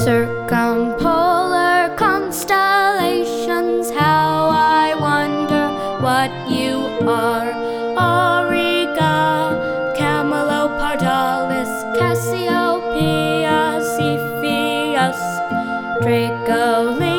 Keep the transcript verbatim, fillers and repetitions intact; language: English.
Circumpolar constellations, how I wonder what you are. Auriga, Camelopardalis, Cassiopeia, Cepheus, Draco.